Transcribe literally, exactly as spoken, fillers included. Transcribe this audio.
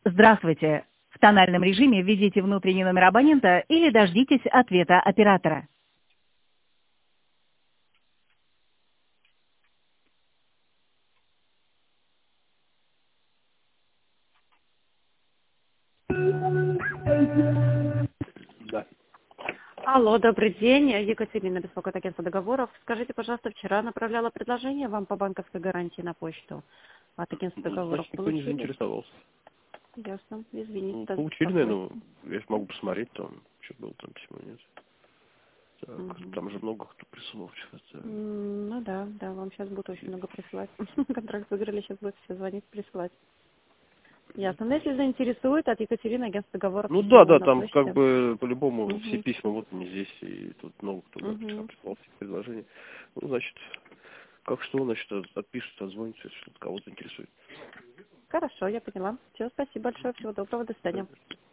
Здравствуйте. В тональном режиме введите внутренний номер абонента или дождитесь ответа оператора. Да. Алло, добрый день. Екатерина, беспокоит агентство договоров. Скажите, пожалуйста, вчера направляла предложение вам по банковской гарантии на почту от агентства договоров. Значит, никто не Получили? заинтересовался. Ясно. Извините. Ну, за получили, беспокойство. наверное, я ж могу посмотреть, там, что было там письмо, нет. Так, Мгм. там же много кто присылал что-то. М, Ну да, да, вам сейчас будут очень много присылать. Контракт выиграли, сейчас будут все звонить, присылать. Ясно. Но если заинтересует, от Екатерины агентство договоров Ну письмо да, вам да, на там как почте. бы по-любому все Угу. письма вот они здесь, и тут много кто много писал, Угу. прислал все предложения. Ну, значит, как что, значит, от- отпишут, отзвонится, если кого-то интересует. Хорошо, я поняла. Все, спасибо большое. Всего доброго. До свидания.